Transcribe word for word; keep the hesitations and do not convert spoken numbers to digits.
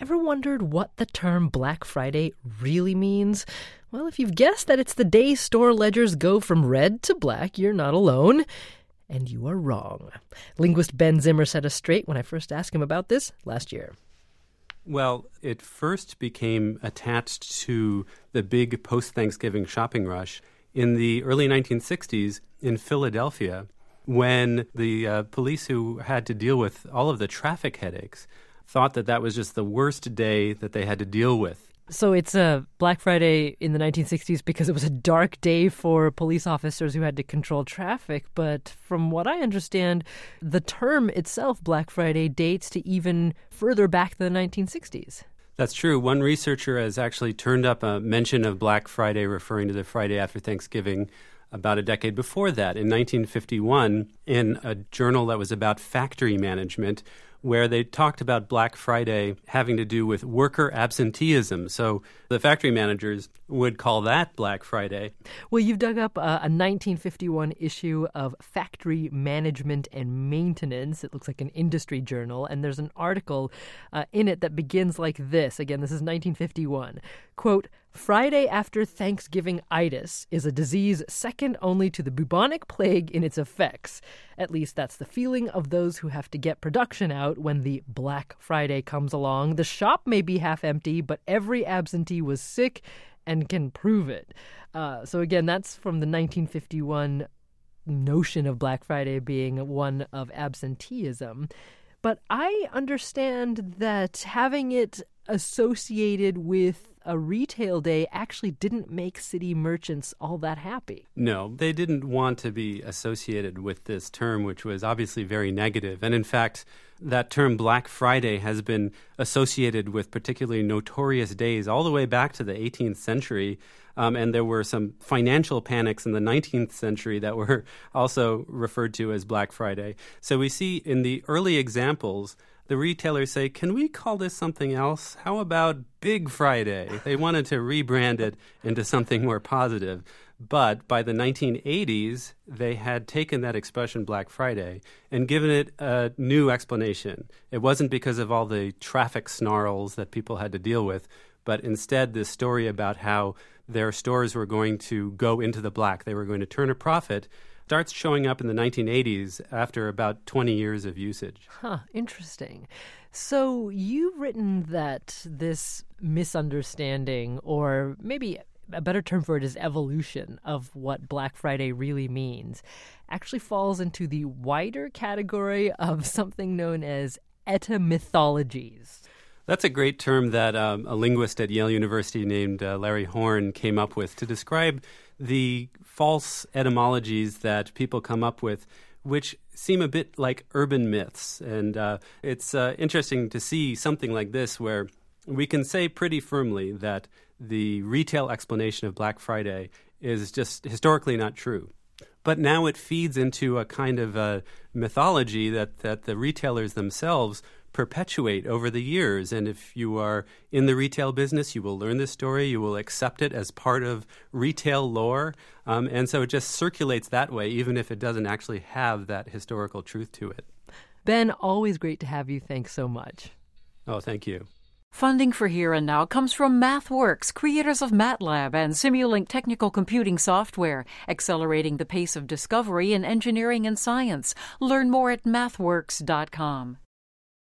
ever wondered what the term Black Friday really means? Well, if you've guessed that it's the day store ledgers go from red to black, you're not alone. And you are wrong. Linguist Ben Zimmer set us straight when I first asked him about this last year. Well, it first became attached to the big post-Thanksgiving shopping rush in the early nineteen sixties in Philadelphia, when the uh, police who had to deal with all of the traffic headaches thought that that was just the worst day that they had to deal with. So it's a Black Friday in the nineteen sixties because it was a dark day for police officers who had to control traffic. But from what I understand, the term itself, Black Friday, dates to even further back than the nineteen sixties. That's true. One researcher has actually turned up a mention of Black Friday referring to the Friday after Thanksgiving about a decade before that, in nineteen fifty-one, in a journal that was about factory management, where they talked about Black Friday having to do with worker absenteeism. So the factory managers would call that Black Friday. Well, you've dug up a, a nineteen fifty-one issue of Factory Management and Maintenance. It looks like an industry journal, and there's an article uh, in it that begins like this. Again, this is nineteen fifty-one. Quote, Friday after Thanksgiving-itis is a disease second only to the bubonic plague in its effects. At least that's the feeling of those who have to get production out when the Black Friday comes along. The shop may be half empty, but every absentee was sick and can prove it. Uh, so again, that's from the nineteen fifty-one notion of Black Friday being one of absenteeism. But I understand that having it associated with a retail day actually didn't make city merchants all that happy. No, they didn't want to be associated with this term, which was obviously very negative. And in fact, that term Black Friday has been associated with particularly notorious days all the way back to the eighteenth century. Um, and there were some financial panics in the nineteenth century that were also referred to as Black Friday. So we see in the early examples, the retailers say, can we call this something else? How about Big Friday? They wanted to rebrand it into something more positive. But by the nineteen eighties, they had taken that expression Black Friday and given it a new explanation. It wasn't because of all the traffic snarls that people had to deal with, but instead this story about how their stores were going to go into the black, they were going to turn a profit, starts showing up in the nineteen eighties after about twenty years of usage. Huh, interesting. So you've written that this misunderstanding, or maybe a better term for it is evolution of what Black Friday really means, actually falls into the wider category of something known as etymythologies. That's a great term that um, a linguist at Yale University named uh, Larry Horn came up with to describe the false etymologies that people come up with, which seem a bit like urban myths. And uh, it's uh, interesting to see something like this where we can say pretty firmly that the retail explanation of Black Friday is just historically not true. But now it feeds into a kind of a mythology that, that the retailers themselves perpetuate over the years. And if you are in the retail business, you will learn this story. You will accept it as part of retail lore. Um, and so it just circulates that way, even if it doesn't actually have that historical truth to it. Ben, always great to have you. Thanks so much. Oh, thank you. Funding for Here and Now comes from MathWorks, creators of MATLAB and Simulink technical computing software, accelerating the pace of discovery in engineering and science. Learn more at mathworks dot com.